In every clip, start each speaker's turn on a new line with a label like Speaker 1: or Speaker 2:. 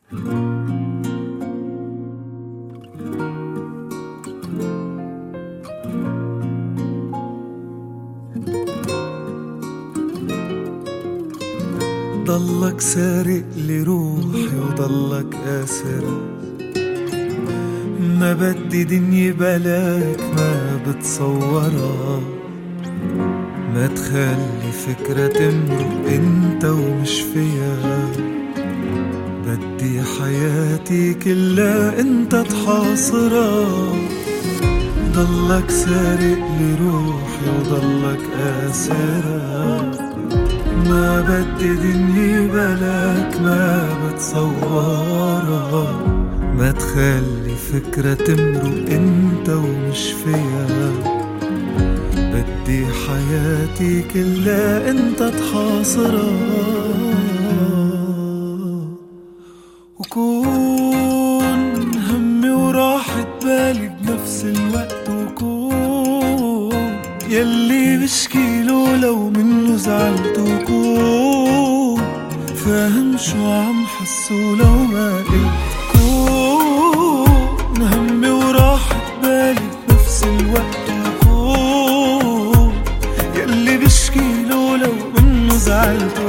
Speaker 1: ضلك سارق لي روحي وضلك آسرة، ما بدي دنيا بلاك ما بتصورها، ما تخلي فكرة تمرق انت ومش فيها، بدي حياتي كلها انت تحاصرها. ضلك سارق لي روحي وضلك آسرة، ما بدي دنيا بلاك ما بتصورها، ما تخلي فكرة تمرق انت ومش فيها، بدي حياتي كلها انت تحاصرها. وكون همي وراحة بالي بنفس الوقت، وكون يلي بشكيله لو منه زعلت، وكون فاهم شو عم حسه لو ما قلت، كون همي وراحة بالي بنفس الوقت، وكون يلي بشكيله لو منه زعلت،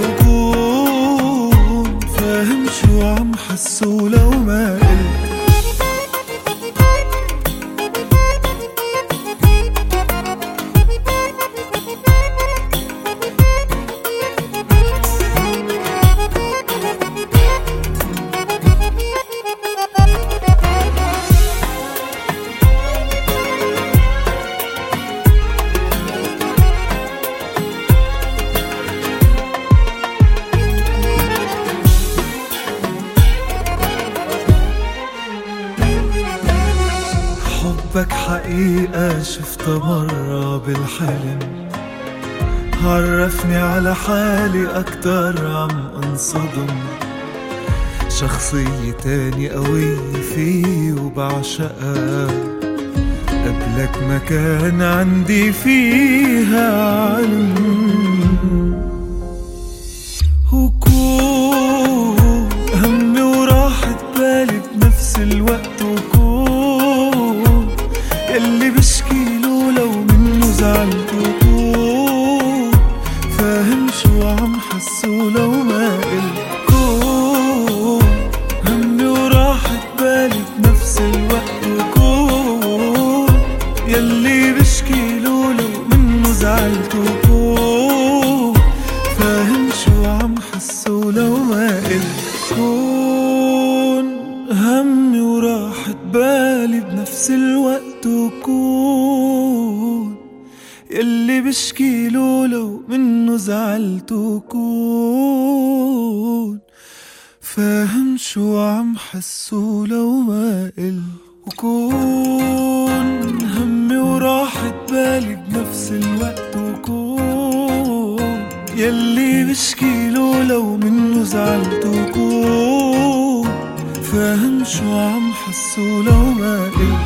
Speaker 1: وكون فاهم شو عم حسه لو ما قلت. حبك حقيقة شفتها مرة بالحلم، عرفني على حالي أكتر عم انصدم، شخصية تاني قوية فيه وبعشقها، قبلك ما كان عندي فيها علم. وكون همي وراحة بالي بنفس الوقت، وكون يلي بشكيله لو منه زعلت، وكون فاهم شو عم حسه لو ما قلت، كون همي وراحة بالي بنفس الوقت، وكون يلي بشكيله لو منه زعلت، وكون فاهم شو عم حسه لو ما قلت، كون همي وراحة بالي بنفس الوقت، وكون يلي بشكيله لو منه زعلت، وكون فاهم شو عم حسه لو ما قلت، وكون همي وراحة بالي بنفس الوقت، وكون يلي بشكيله لو منه زعلت، وكون فاهم شو عم حسه لو ما قلت.